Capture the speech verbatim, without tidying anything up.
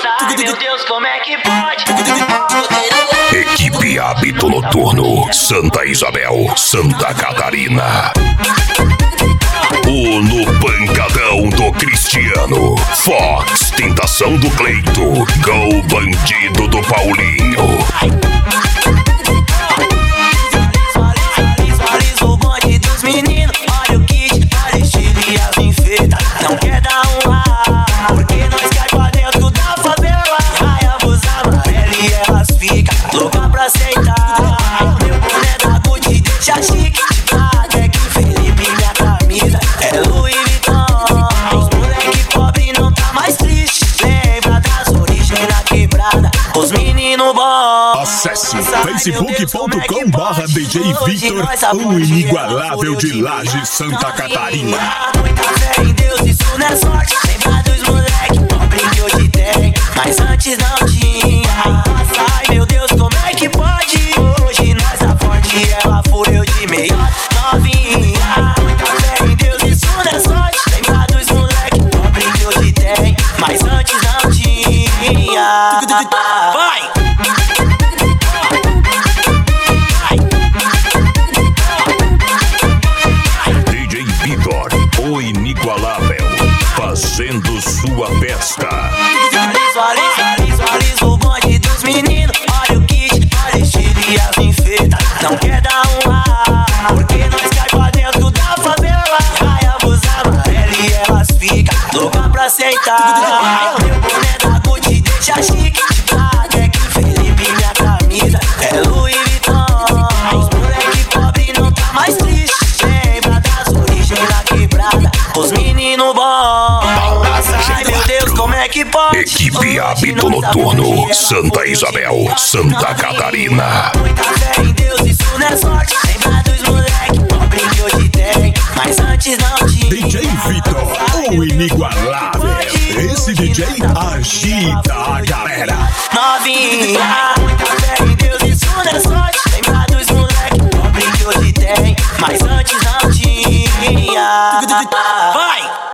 Ai meu Deus, como é que pode? Equipe Hábito Noturno, Santa Isabel, Santa Catarina. O No Pancadão do Cristiano, Fox, Tentação do Cleito, Gol Bandido do Paulinho. Visualiza o bonde dos meninos, olha o kit, olha o estilo e as enfeitas. Não quer dar um ar, porque nós cai pra dentro da favela. Vai abusar, amarela e elas ficam louca pra aceitar. Meu boné da Gucci deixa chique, até que Felipe minha camisa é Louis Vuitton. Os moleque pobre não tá mais triste, lembra das origens na quebrada, os meninos bons. Acesse facebook ponto com barra D J Victor, o inigualável de Laje, Santa Catarina. Muita fé em Deus, isso não é sorte. Lembra dos moleque pobre que hoje tem, mas antes não tinha. Ai meu Deus, como é que pode? Hoje nós tá forte, ela fureu de melhor novinha. Muita fé em Deus, isso não é sorte. Lembra dos moleque pobre que hoje tem, mas antes não tinha. Vai! D J Victor, o inigualável, fazendo sua festa. Visualiza, visualiza o bonde dos meninos, olha o kit, olha o estilo e as enfeitas. Não quer dar um ar, porque nós cai pra dentro da favela. Vai abusar, amarela e elas ficam louca pra aceitar. Meu boné da Gucci deixa chique, até que Felipe minha camisa é Louis Vuitton. Os moleque pobre não tá mais triste, lembra das origens da quebrada, os meninos bons. Ai meu Deus, como é que pode? Equipe Hábito Noturno, Santa Isabel, Santa Catarina. Muita fé em Deus, isso não é sorte. Lembra dos moleque pobre que hoje tem, mas antes não tinha. D J Victor, o inigualável. Esse D J agita a galera. Novinha, muita fé em Deus, isso não é sorte. Lembra dos moleque pobre que hoje tem, mas antes não tinha.